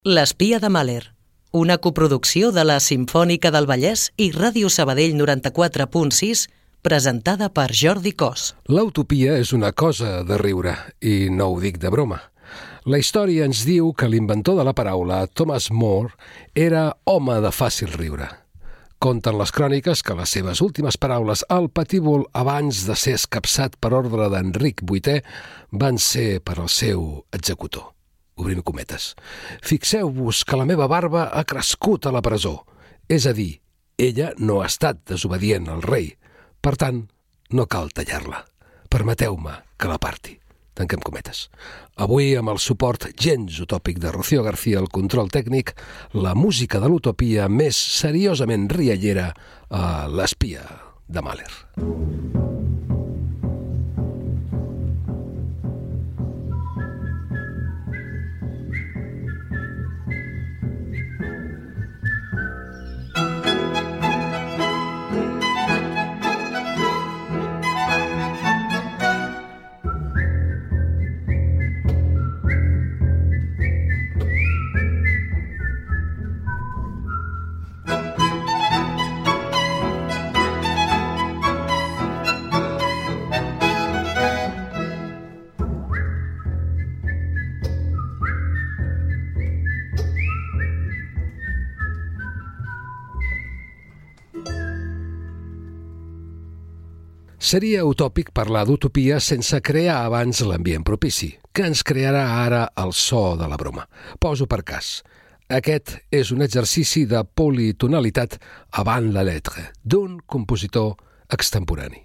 L'espia de Mahler, una coproducció de la Simfònica del Vallès i Ràdio Sabadell 94.6, presentada per Jordi Cos. L'utopia és una cosa de riure, i no ho dic de broma. La història ens diu que l'inventor de la paraula, Thomas More, era home de fàcil riure. Conten les cròniques que les seves últimes paraules al patíbul abans de ser escapçat per ordre d'Enric VIII van ser per al seu executor. Obrim cometes. Fixeu-vos que la meva barba ha crescut a la presó. És a dir, ella no ha estat desobedient al rei. Per tant, no cal tallar-la. Permeteu-me que la parti. Tanquem cometes. Avui, amb el suport gens utòpic de Rocío García al control tècnic, la música de l'utopia més seriosament riallera a l'espia de Mahler. Seria utòpic parlar d'utopia sense crear abans l'ambient propici, que ens crearà ara el so de la broma. Poso per cas. Aquest és un exercici de politonalitat avant la lettre, d'un compositor extemporani.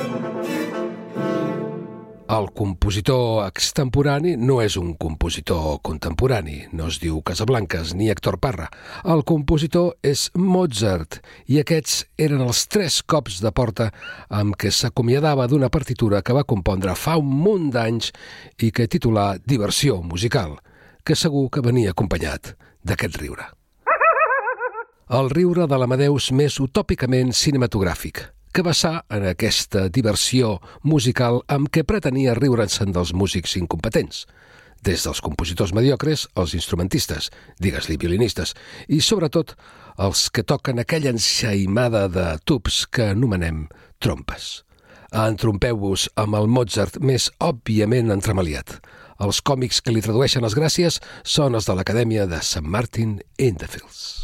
El compositor extemporani no és un compositor contemporani, no es diu Casablancas ni Héctor Parra. El compositor és Mozart, i aquests eren els 3 cops de porta amb què s'acomiadava d'una partitura que va compondre fa un munt d'anys i que titulà Diversió musical, que segur que venia acompanyat d'aquest riure. El riure de l'Amadeus més utòpicament cinematogràfic, que vessà en aquesta diversió musical amb què pretenia riure'n dels músics incompetents, des dels compositors mediocres als instrumentistes, digues-li violinistes, i sobretot els que toquen aquella ensaïmada de tubs que anomenem trompes. Entrompeu-vos amb el Mozart més òbviament entremaliat. Els còmics que li tradueixen les gràcies són els de l'Acadèmia de St. Martin in the Fields.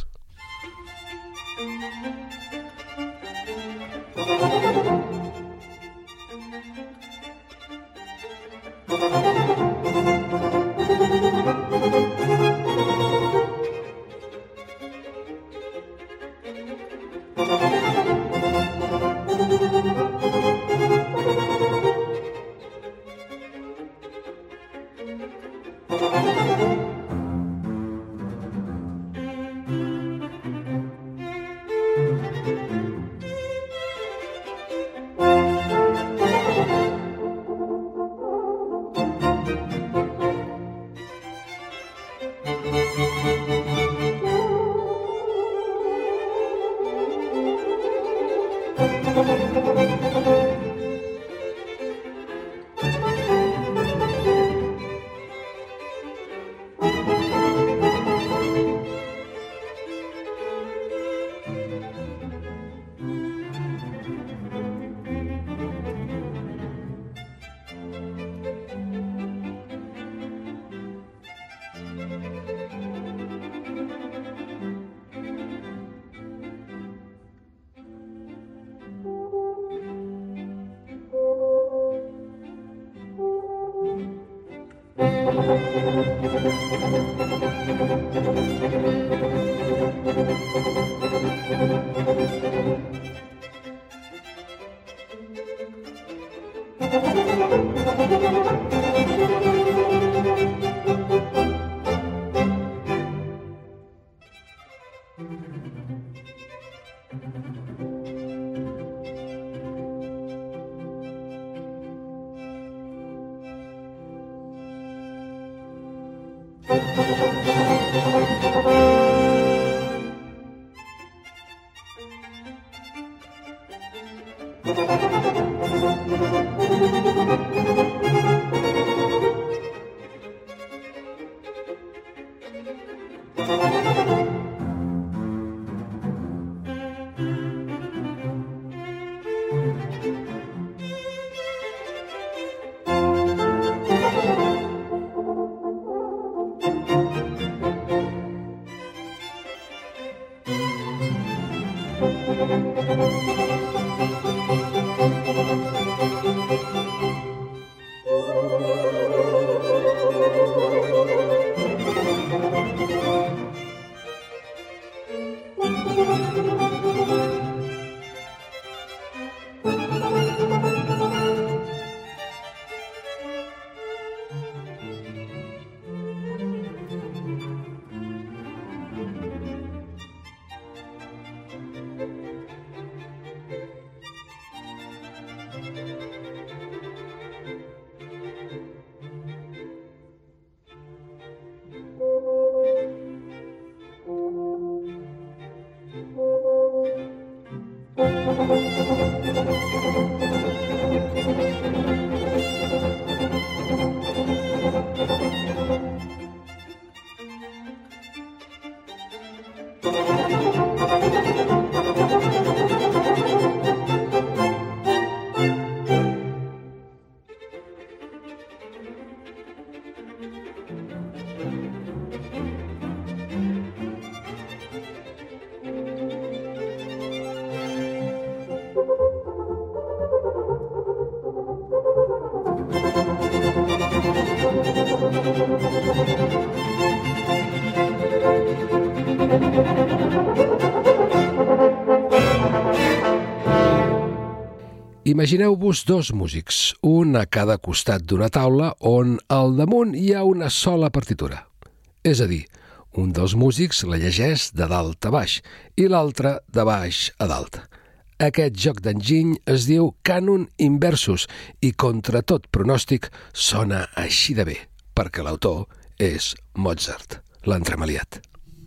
Imagineu-vos dos músics, un a cada costat d'una taula on al damunt hi ha una sola partitura. És a dir, un dels músics la llegeix de dalt a baix i l'altre de baix a dalt. Aquest joc d'enginy es diu cànon inversus i contra tot pronòstic sona així de bé, perquè l'autor és Mozart, l'entremaliat.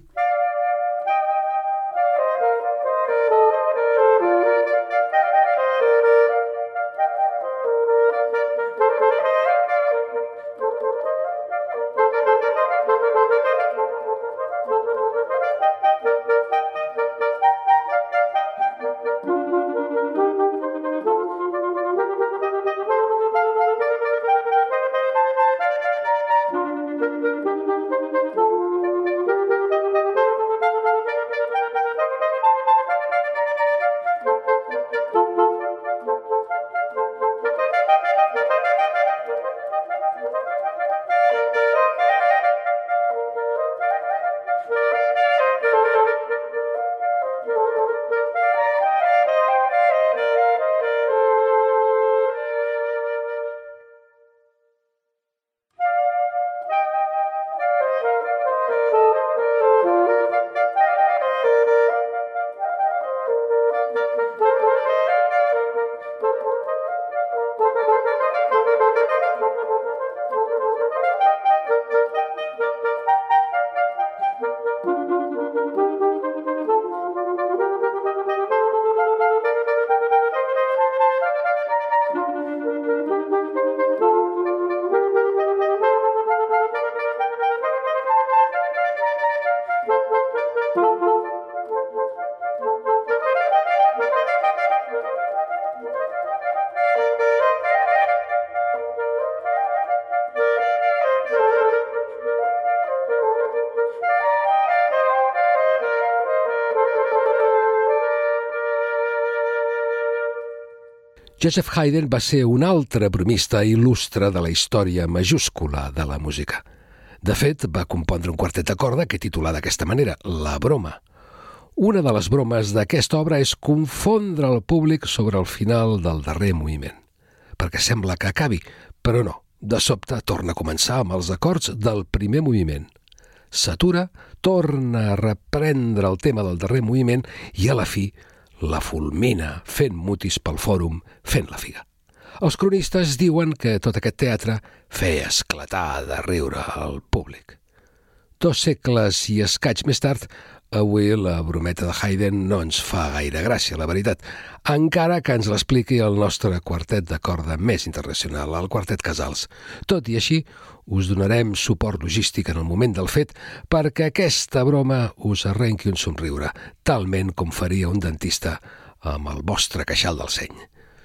Joseph Haydn va ser un altre bromista il·lustre de la història majúscula de la música. De fet, va compondre un quartet de corda que titulà d'aquesta manera, La broma. Una de les bromes d'aquesta obra és confondre el públic sobre el final del darrer moviment, perquè sembla que acabi, però no, de sobte torna a començar amb els acords del primer moviment. S'atura, torna a reprendre el tema del darrer moviment i a la fi la fulmina fent mutis pel fòrum, fent la figa. Els cronistes diuen que tot aquest teatre feia esclatar de riure al públic. 2 segles i escaig més tard, Avui la brometa de Haydn no ens fa gaire gràcia, la veritat, encara que ens l'expliqui el nostre quartet de corda més internacional, el Quartet Casals. Tot i així, us donarem suport logístic en el moment del fet perquè aquesta broma us arrenqui un somriure, talment com faria un dentista amb el vostre queixal del seny.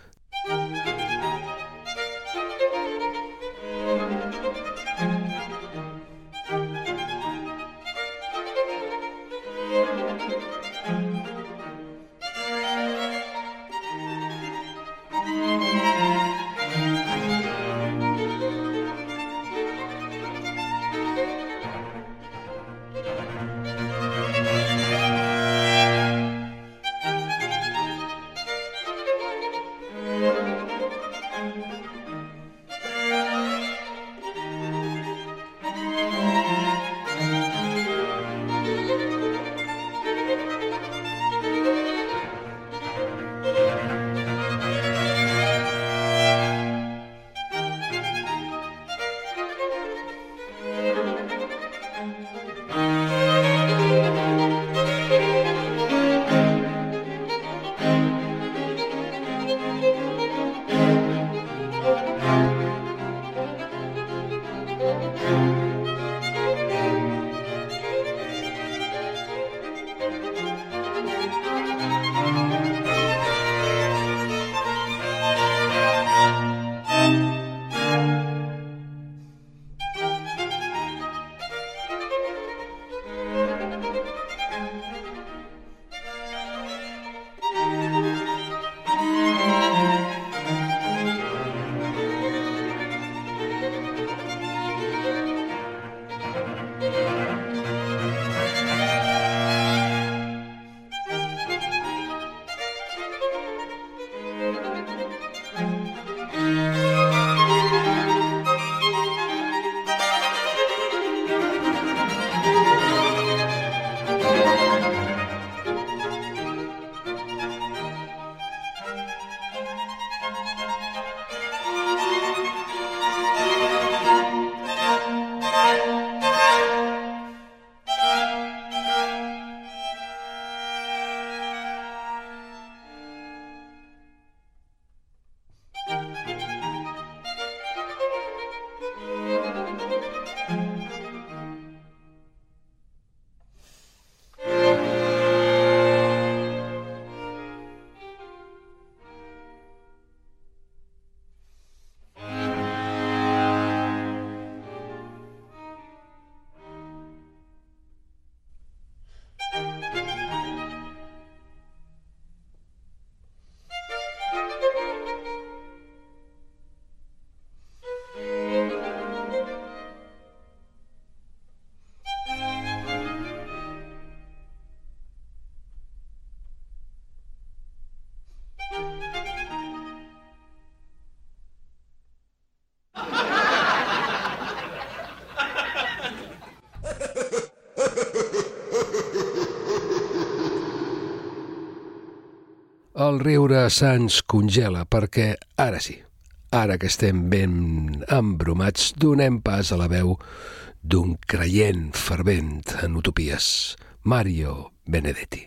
El riure se'ns congela perquè, ara sí, ara que estem ben embromats, donem pas a la veu d'un creient fervent en utopies, Mario Benedetti.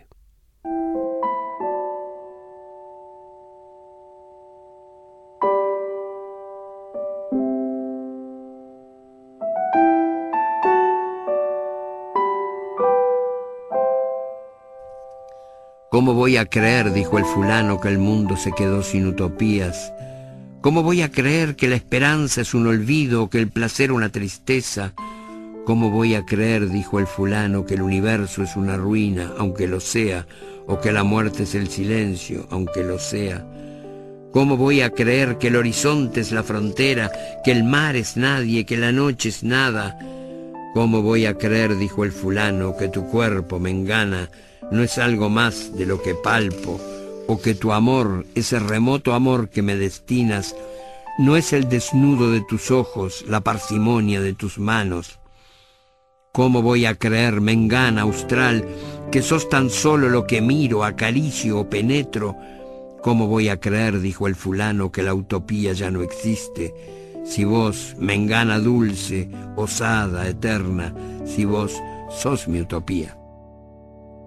¿Cómo voy a creer, dijo el fulano, que el mundo se quedó sin utopías? ¿Cómo voy a creer que la esperanza es un olvido, que el placer una tristeza? ¿Cómo voy a creer, dijo el fulano, que el universo es una ruina, aunque lo sea, o que la muerte es el silencio, aunque lo sea? ¿Cómo voy a creer que el horizonte es la frontera, que el mar es nadie, que la noche es nada? ¿Cómo voy a creer, dijo el fulano, que tu cuerpo, mengana, no es algo más de lo que palpo, o que tu amor, ese remoto amor que me destinas, no es el desnudo de tus ojos, la parsimonia de tus manos? ¿Cómo voy a creer, mengana austral, que sos tan solo lo que miro, acaricio o penetro? ¿Cómo voy a creer, dijo el fulano, que la utopía ya no existe? Si vos, mengana dulce, osada, eterna, si vos sos mi utopía.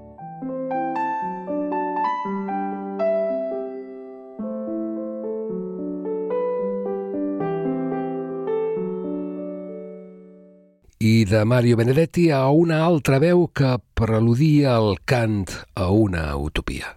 de Mario Benedetti a una altra veu que preludia el cant a una utopia.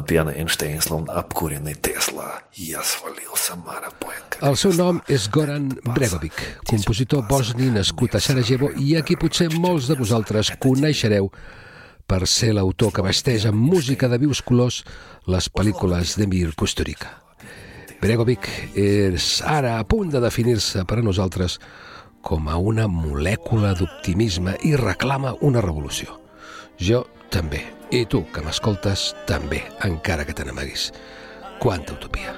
El seu nom és Goran Bregovic, compositor bosni nascut a Sarajevo i a qui potser molts de vosaltres coneixereu per ser l'autor que vesteix amb música de vius colors les pel·lícules d'Emir Kusturica. Bregovic és ara a punt de definir-se per a nosaltres com a una molècula d'optimisme i reclama una revolució. Jo també. I tu, que m'escoltes, també, encara que te n'amaguis. Quanta utopia.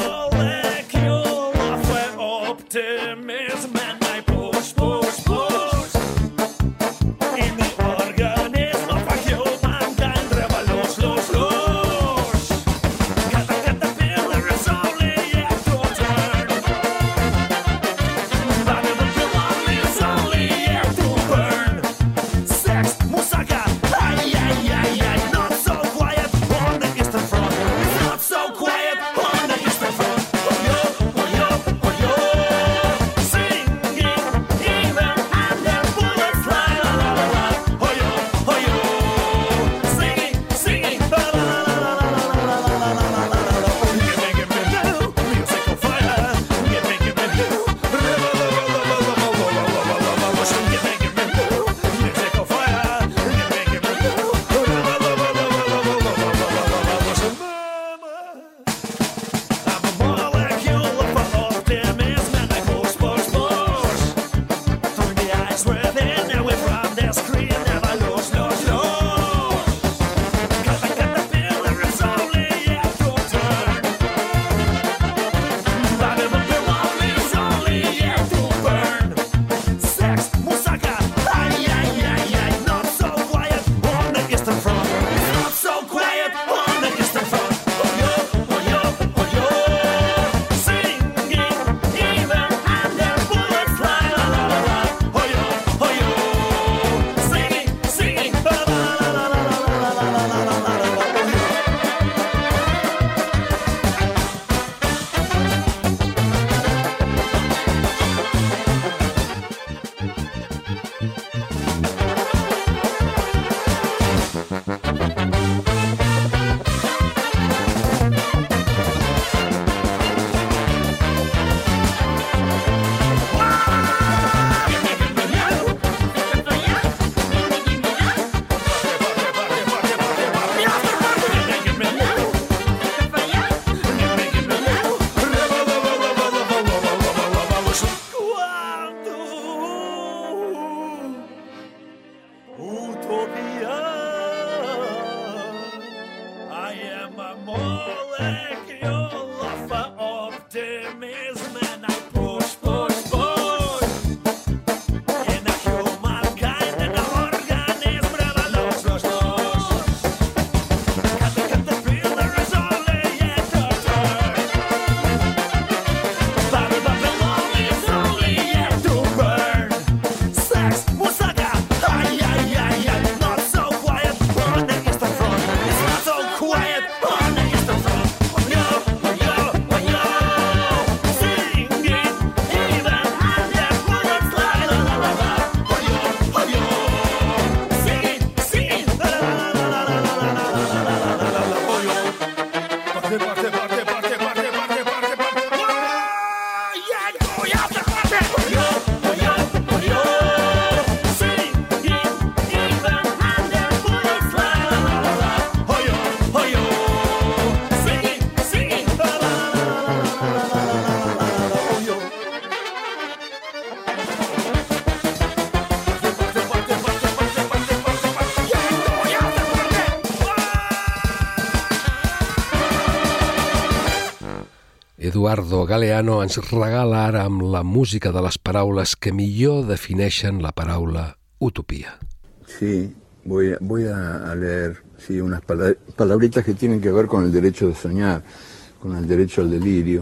Eduardo Galeano ens regala ara amb la música de les paraules que millor defineixen la paraula utopía. Sí, voy a leer unas palabritas que tienen que ver con el derecho de soñar, con el derecho al delirio,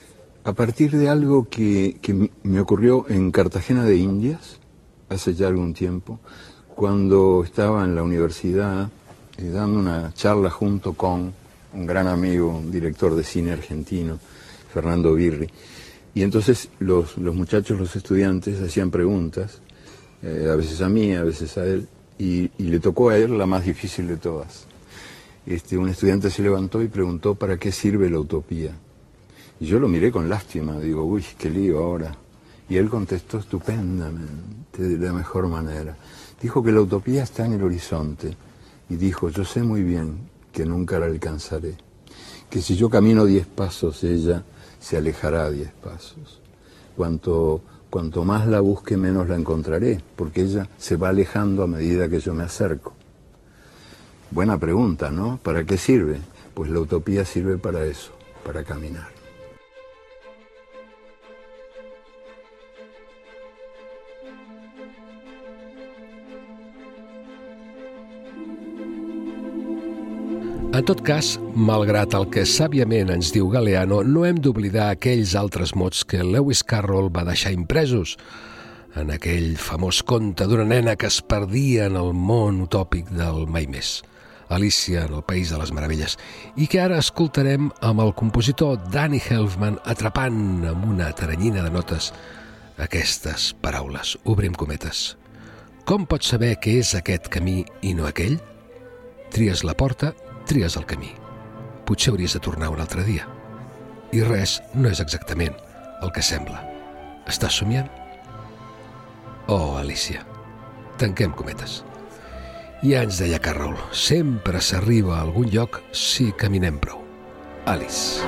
a partir de algo que me ocurrió en Cartagena de Indias, hace ya algún tiempo, cuando estaba en la universidad dando una charla junto con un gran amigo, un director de cine argentino, Fernando Birri. Y entonces los muchachos, los estudiantes, hacían preguntas a veces a mí, a veces a él, y le tocó a él la más difícil de todas. Un estudiante se levantó y preguntó ¿para qué sirve la utopía? Y yo lo miré con lástima, digo, uy, qué lío ahora. Y él contestó estupendamente, de la mejor manera. Dijo que la utopía está en el horizonte. Y dijo, yo sé muy bien que nunca la alcanzaré. Que si yo camino 10 pasos, ella se alejará 10 pasos. Cuanto más la busque, menos la encontraré, porque ella se va alejando a medida que yo me acerco. Buena pregunta, ¿no? ¿Para qué sirve? Pues la utopía sirve para eso, para caminar. En tot cas, malgrat el que sàviament ens diu Galeano, no hem d'oblidar aquells altres mots que Lewis Carroll va deixar impresos en aquell famós conte d'una nena que es perdia en el món utòpic del mai més, Alícia en el País de les Meravelles, i que ara escoltarem amb el compositor Danny Elfman atrapant amb una taranyina de notes aquestes paraules, obrim cometes. Com pots saber què és aquest camí i no aquell? Tries la porta, tries el camí. Potser hauries de tornar un altre dia. I res no és exactament el que sembla. Estàs somiant? Oh, Alícia, tanquem cometes. Ja ens deia Carroll, sempre s'arriba a algun lloc si caminem prou. Alice.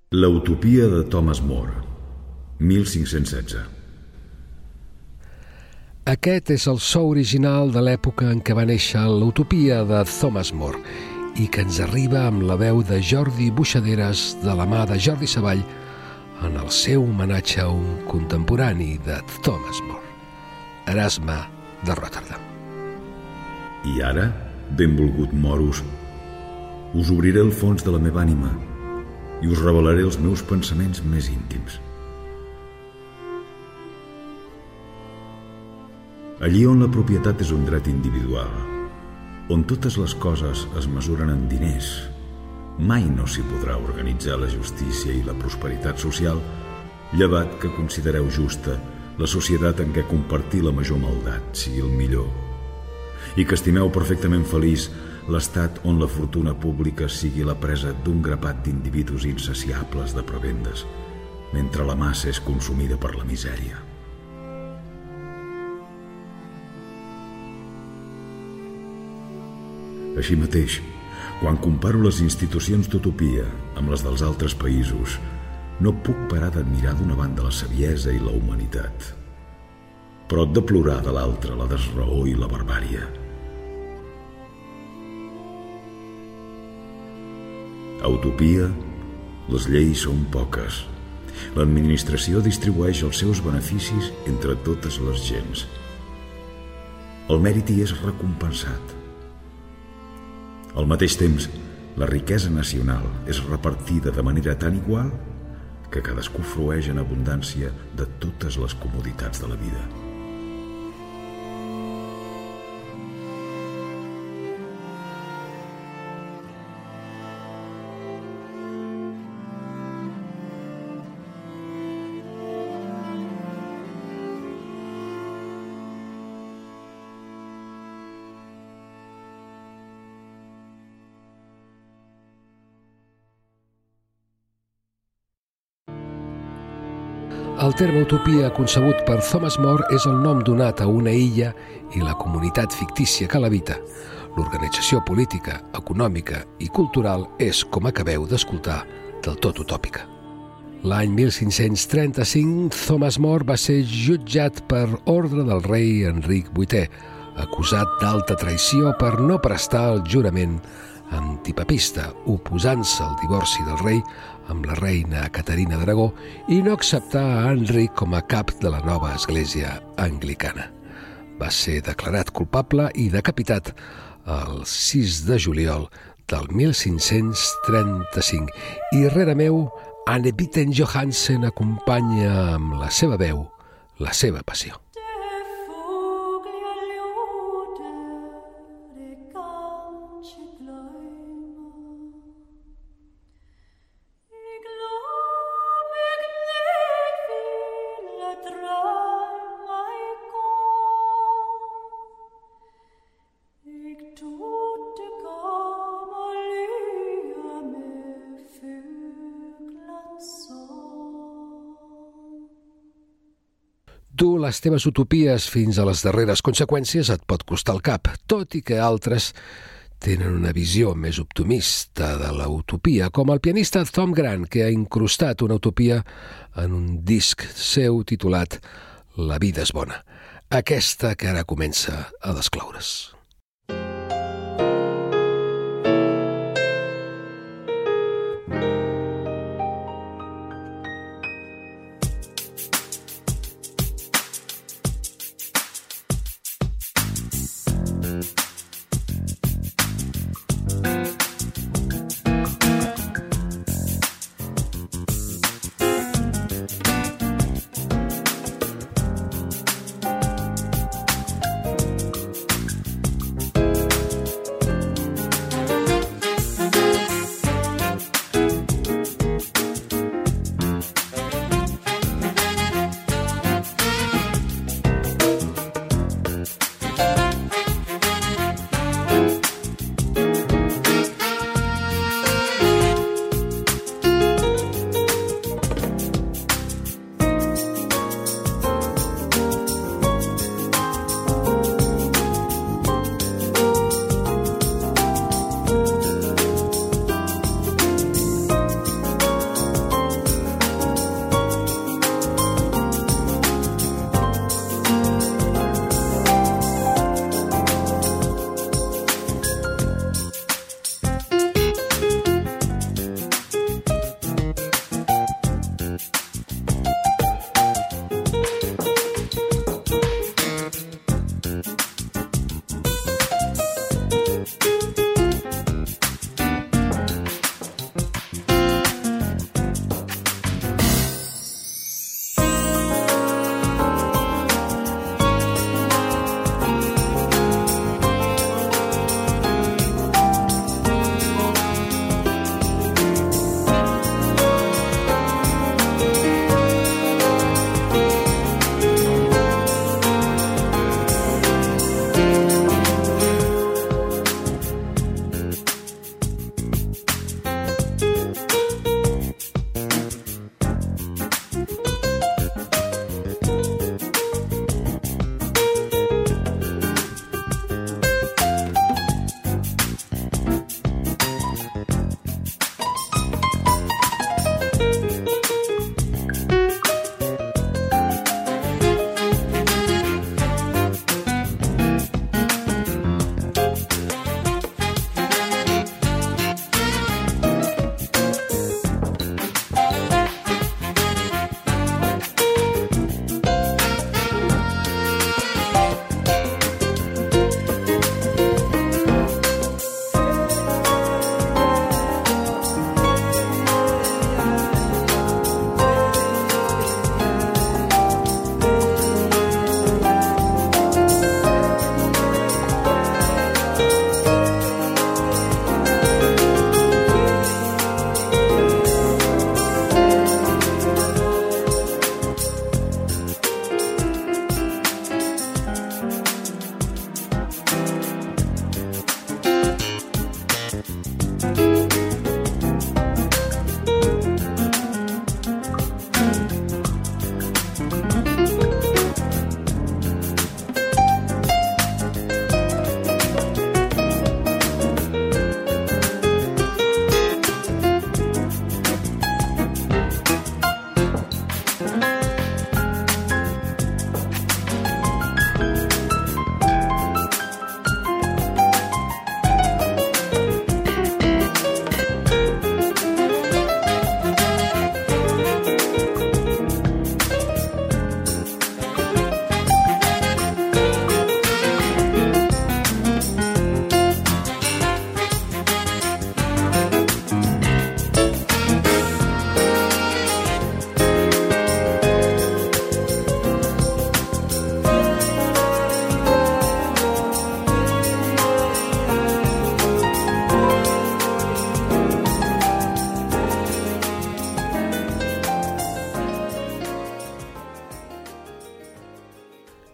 La utopia de Thomas More, 1516. Aquest és el so original de l'època en què va néixer l'utopia de Thomas More i que ens arriba amb la veu de Jordi Buixaderes de la mà de Jordi Savall en el seu homenatge a un contemporani de Thomas More, Erasme de Rotterdam. I ara, benvolgut moros, us obriré el fons de la meva ànima i us revelaré els meus pensaments més íntims. Allí on la propietat és un dret individual, on totes les coses es mesuren en diners, mai no s'hi podrà organitzar la justícia i la prosperitat social, llevat que considereu justa la societat en què compartir la major maldat sigui el millor, i que estimeu perfectament feliç l'estat on la fortuna pública sigui la presa d'un grapat d'individus insaciables de prebendes, mentre la massa és consumida per la misèria. Així mateix, quan comparo les institucions d'utopia amb les dels altres països, no puc parar d'admirar d'una banda la saviesa i la humanitat, però de plorar de l'altra la desraó i la barbària. A utopia, les lleis són poques. L'administració distribueix els seus beneficis entre totes les gents. El mèrit hi és recompensat. Al mateix temps, la riquesa nacional és repartida de manera tan igual que cadascú frueix en abundància de totes les comoditats de la vida. El terme utopia concebut per Thomas More és el nom donat a una illa i la comunitat fictícia que l'habita. L'organització política, econòmica i cultural és, com acabeu d'escoltar, del tot utòpica. L'any 1535, Thomas More va ser jutjat per ordre del rei Enric VIII, acusat d'alta traïció per no prestar el jurament antipapista, oposant-se al divorci del rei amb la reina Caterina d'Aragó i no acceptar a Enric com a cap de la nova església anglicana. Va ser declarat culpable i decapitat el 6 de juliol del 1535 i rere meu Anne Bitten Johansen acompanya amb la seva veu la seva passió. Dur les teves utopies fins a les darreres conseqüències et pot costar el cap, tot i que altres tenen una visió més optimista de la utopia, com el pianista Tom Grant, que ha incrustat una utopia en un disc seu titulat La vida és bona, aquesta que ara comença a descloure's.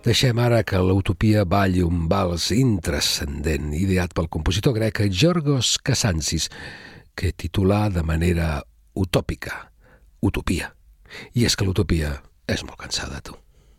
Deixem ara que l'utopia balli un vals intranscendent ideat pel compositor grec Giorgos Kazantsis, que titulà de manera utòpica Utopia. I és que l'utopia és molt cansada, tu.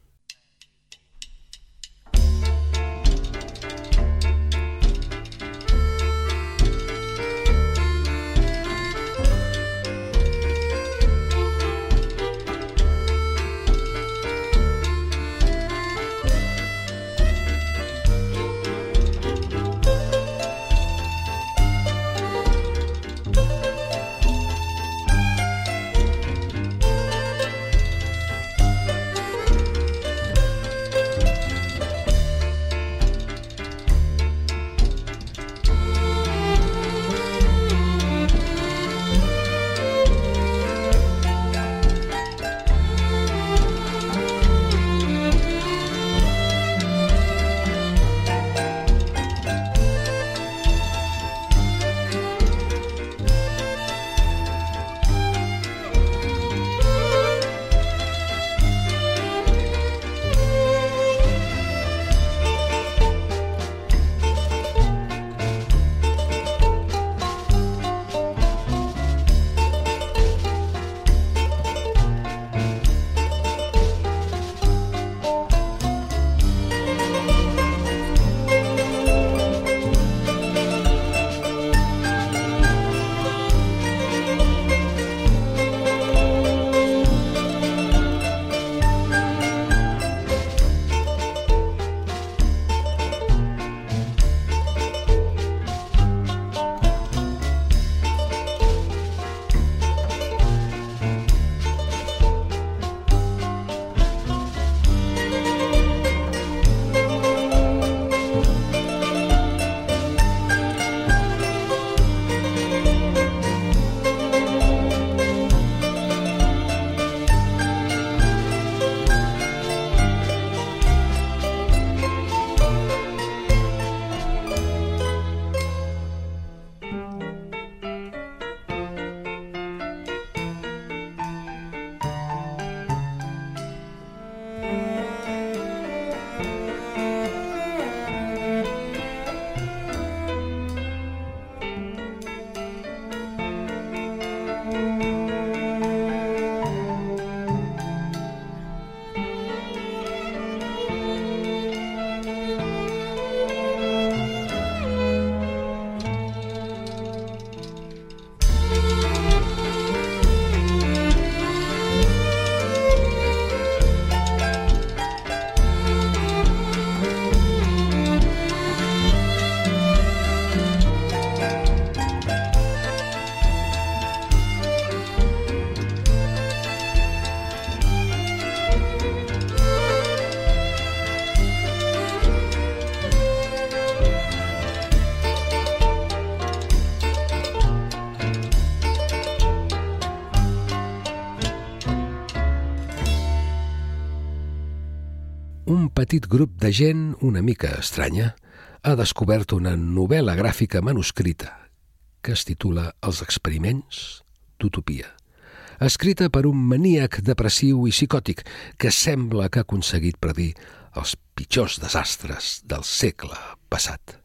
un petit grup de gent una mica estranya ha descobert una novel·la gràfica manuscrita que es titula Els experiments d'utopia, escrita per un maníac depressiu i psicòtic que sembla que ha aconseguit predir els pitjors desastres del segle passat.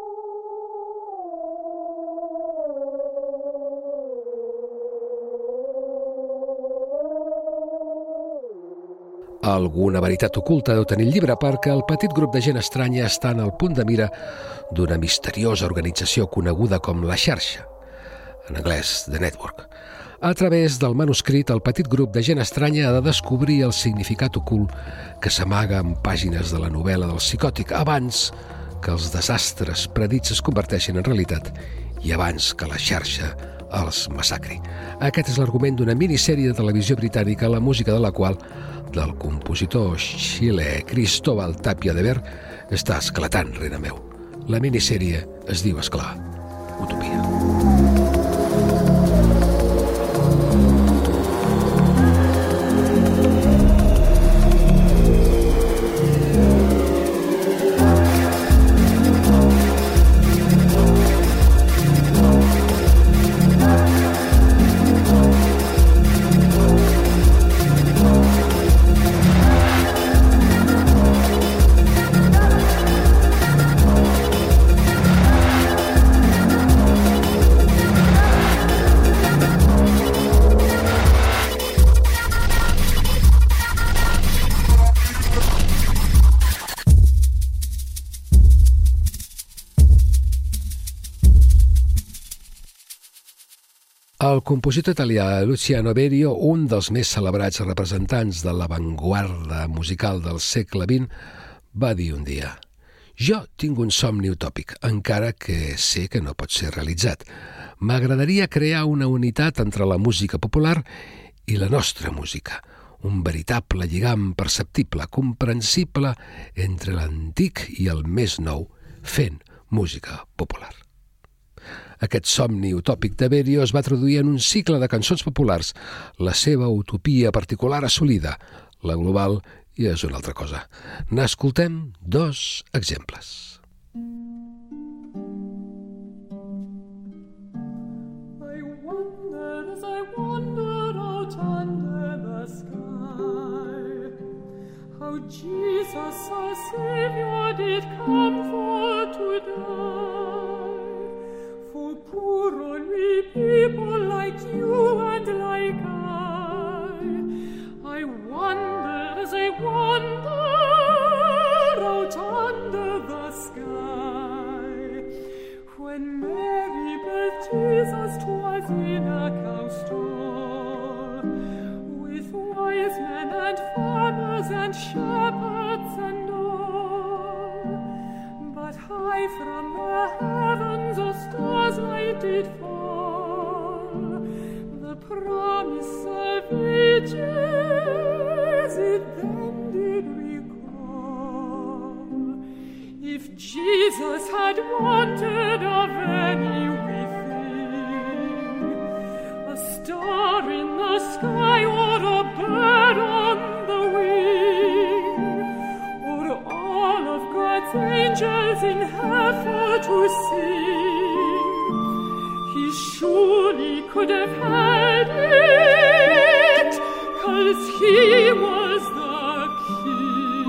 Alguna veritat oculta deu tenir el llibre perquè el petit grup de gent estranya està en el punt de mira d'una misteriosa organització coneguda com la xarxa, en anglès The Network. A través del manuscrit, el petit grup de gent estranya ha de descobrir el significat ocult que s'amaga en pàgines de la novel·la del psicòtic abans que els desastres predits es converteixin en realitat i abans que la xarxa els massacri. Aquest és l'argument d'una minissèrie de televisió britànica, la música de la qual, del compositor xilè Cristóbal Tapia de Ver, està esclatant rere meu. La minissèrie es diu, esclar, Utopia. El compositor italià Luciano Berio, un dels més celebrats representants de l'avantguarda musical del segle XX, va dir un dia: «Jo tinc un somni utòpic, encara que sé que no pot ser realitzat. M'agradaria crear una unitat entre la música popular i la nostra música, un veritable lligam perceptible, comprensible entre l'antic i el més nou, fent música popular». Aquest somni utòpic de Berio es va traduir en un cicle de cançons populars. La seva utopia particular assolida, la global, i és una altra cosa. N'escoltem 2 exemples. I wondered out under the sky, how Jesus our Savior did come for to die. For poor only people like you and like I wondered as I wander out under the sky, when Mary built Jesus 'twas in a cow stall, with wise men and farmers and shepherds and all. But high from the heavens a star's light did fall, the promise of ages it then did recall. If Jesus had wanted of any thing, a star in the sky or a bird on the wing, or all of God's angels in heaven to sing, he surely could have had it, 'cause he was the king.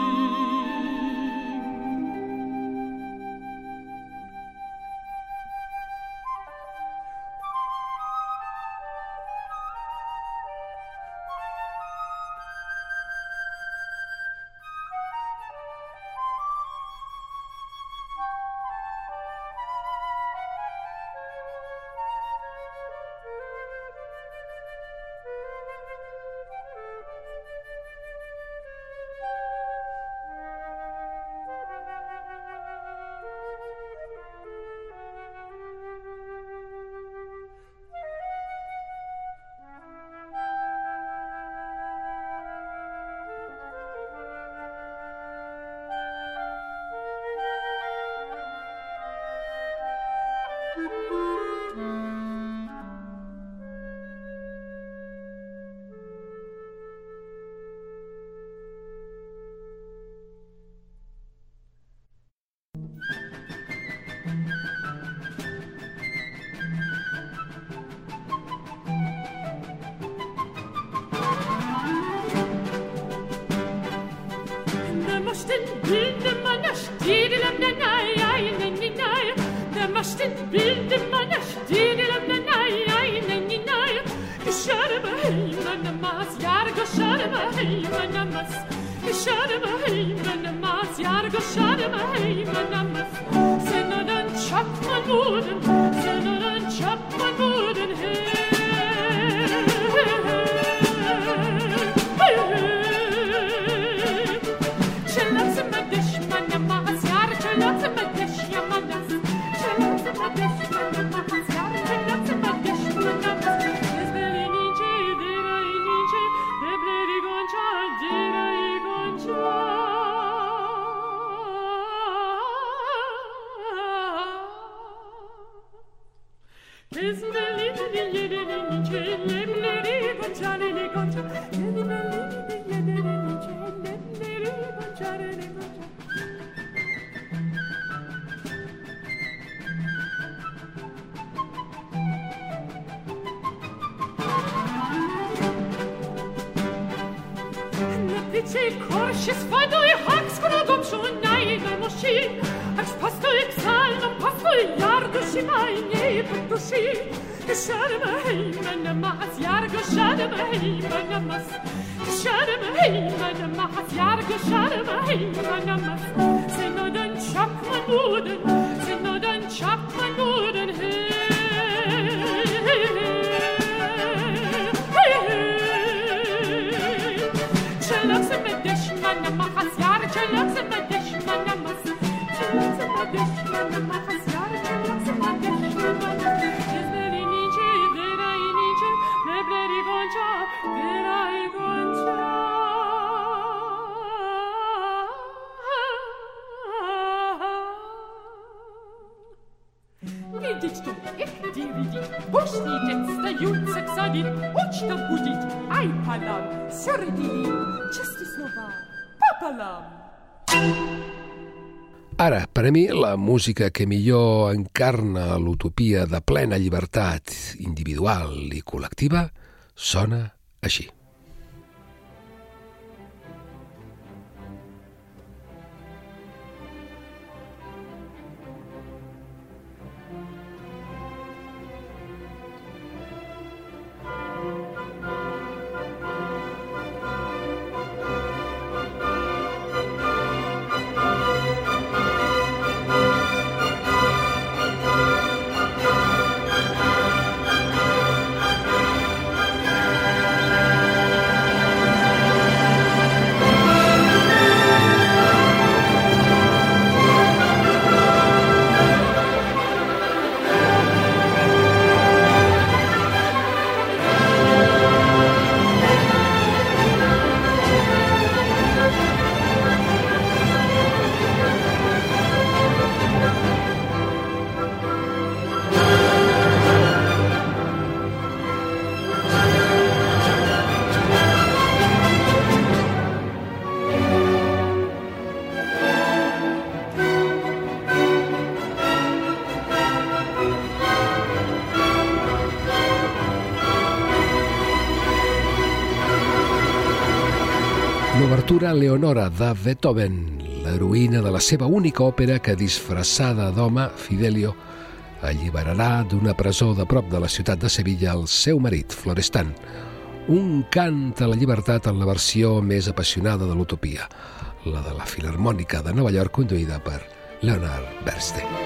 Ara, per a mi, la música que millor encarna l'utopia de plena llibertat individual i col·lectiva sona així. L'obertura Leonora de Beethoven, l'heroïna de la seva única òpera que, disfressada d'home, Fidelio, alliberarà d'una presó de prop de la ciutat de Sevilla el seu marit, Florestan. Un cant a la llibertat en la versió més apassionada de l'utopia, la de la Filharmònica de Nova York, conduïda per Leonard Bernstein.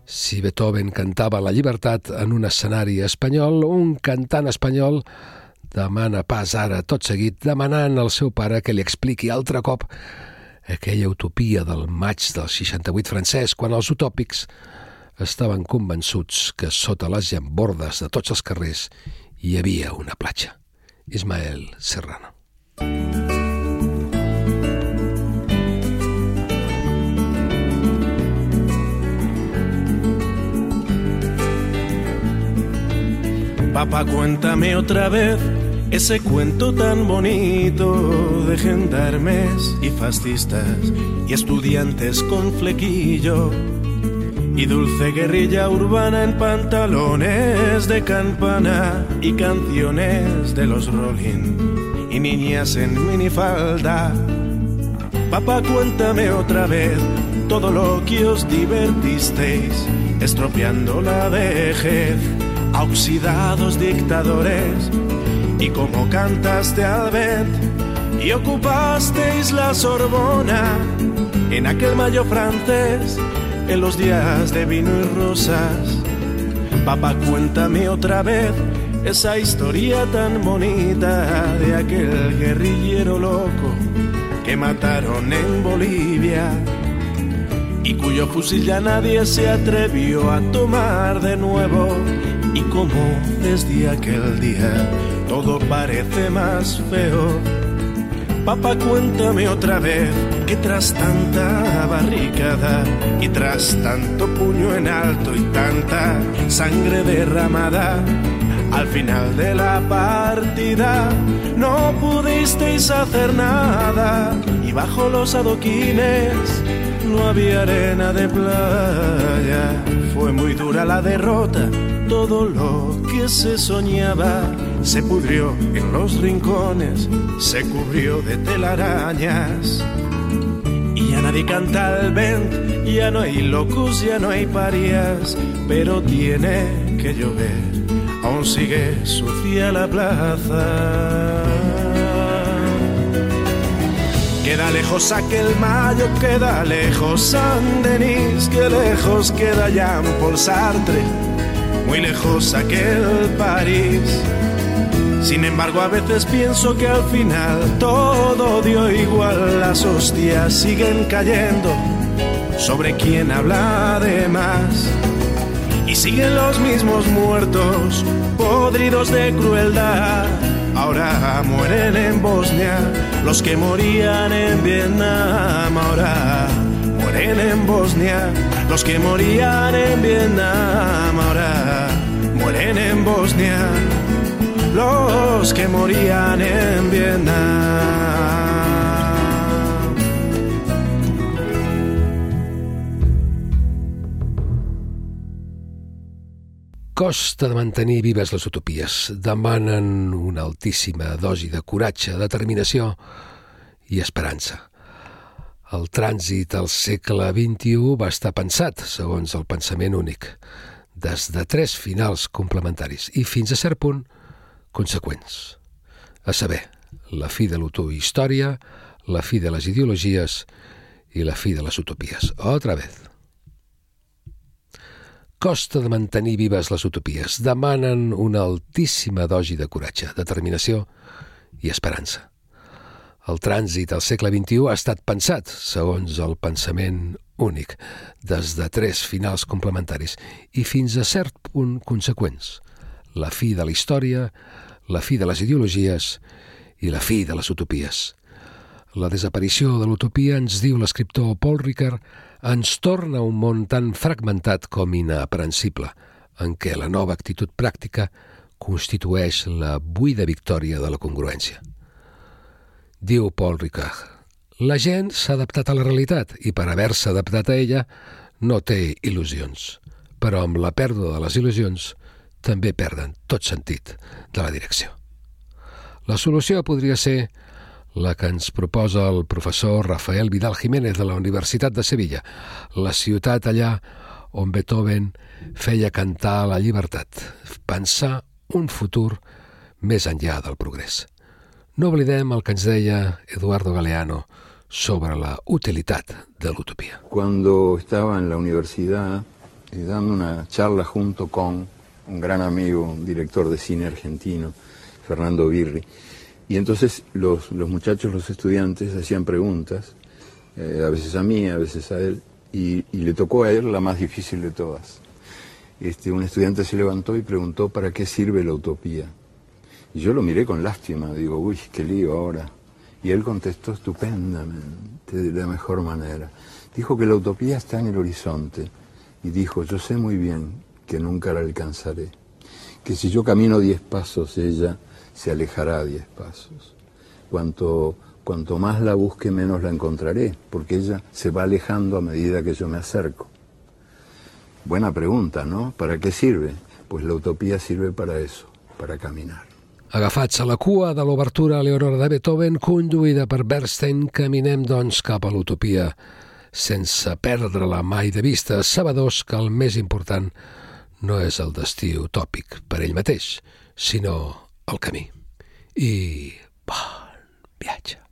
Si Beethoven cantava la llibertat en un escenari espanyol, un cantant espanyol demana pas ara, tot seguit, demanant al seu pare que li expliqui altre cop aquella utopia del maig del 68 francès, quan els utòpics estaven convençuts que sota les llambordes de tots els carrers hi havia una platja. Ismael Serrano. Papá, cuéntame otra vez ese cuento tan bonito de gendarmes y fascistas y estudiantes con flequillo y dulce guerrilla urbana en pantalones de campana y canciones de los Rolling y niñas en minifalda. Papá, cuéntame otra vez todo lo que os divertisteis estropeando la vejez a oxidados dictadores y cómo cantaste al vent y ocupasteis la Sorbona en aquel mayo francés en los días de vino y rosas. Papá, cuéntame otra vez esa historia tan bonita de aquel guerrillero loco que mataron en Bolivia y cuyo fusil ya nadie se atrevió a tomar de nuevo, y como desde aquel día todo parece más feo. Papá, cuéntame otra vez que tras tanta barricada y tras tanto puño en alto y tanta sangre derramada, al final de la partida no pudisteis hacer nada y bajo los adoquines no había arena de playa. Fue muy dura la derrota, todo lo que se soñaba se pudrió en los rincones, se cubrió de telarañas. Y ya nadie canta al vent, ya no hay locos, ya no hay parias, pero tiene que llover, aún sigue sucia la plaza. Queda lejos aquel mayo, queda lejos Saint-Denis, que lejos queda Jean-Paul Sartre, muy lejos aquel París. Sin embargo, a veces pienso que al final todo dio igual, las hostias siguen cayendo sobre quien habla de más. Y siguen los mismos muertos, podridos de crueldad. Ahora mueren en Bosnia los que morían en Vietnam. Ahora mueren en Bosnia los que morían en Vietnam. Ahora mueren en Bosnia los que morían en Vietnam. Costa de mantenir vives les utopies. Demanen una altíssima dosi de coratge, determinació i esperança. El trànsit al segle XXI va estar pensat, segons el pensament únic, des de 3 finals complementaris i fins a cert punt conseqüents. A saber, la fi de l'utohistòria, la fi de les ideologies i la fi de les utopies. Otra vez. Costa de mantenir vives les utopies. Demanen una altíssima dosi de coratge, determinació i esperança. El trànsit al segle XXI ha estat pensat, segons el pensament únic, des de 3 finals complementaris i fins a cert punt conseqüents. La fi de la història, la fi de les ideologies i la fi de les utopies. La desaparició de l'utopia, ens diu l'escriptor Paul Ricoeur, ens torna a un món tan fragmentat com inaprehensible, en què la nova actitud pràctica constitueix la buida victòria de la congruència. Diu Paul Ricoeur, la gent s'ha adaptat a la realitat i per haver-se adaptat a ella no té il·lusions, però amb la pèrdua de les il·lusions també perden tot sentit de la direcció. La solució podria ser la que ens proposa el professor Rafael Vidal Jiménez de la Universitat de Sevilla, la ciutat allà on Beethoven feia cantar la llibertat, pensar un futur més enllà del progrés. No oblidem el que ens deia Eduardo Galeano sobre la utilitat de l'utopia. Cuando estaba en la universidad dando una charla junto con un gran amigo, un director de cine argentino, Fernando Birri. Y entonces los muchachos, los estudiantes, hacían preguntas, a veces a mí, a veces a él, y le tocó a él la más difícil de todas. Un estudiante se levantó y preguntó ¿para qué sirve la utopía? Y yo lo miré con lástima, digo, uy, qué lío ahora. Y él contestó estupendamente, de la mejor manera. Dijo que la utopía está en el horizonte y dijo, yo sé muy bien que nunca la alcanzaré, que si yo camino 10 pasos, ella se alejará 10 pasos. Cuanto más la busque, menos la encontraré, porque ella se va alejando a medida que yo me acerco. Buena pregunta, ¿no? ¿Para qué sirve? Pues la utopia sirve para eso, para caminar. Agafats a la cua de l'obertura a Leonora de Beethoven, conduïda per Bernstein, caminem, doncs, cap a l'utopia, sense perdre-la mai de vista, sabedors que el més important no és el destí utòpic per ell mateix, sinó el camí. I bon viatge.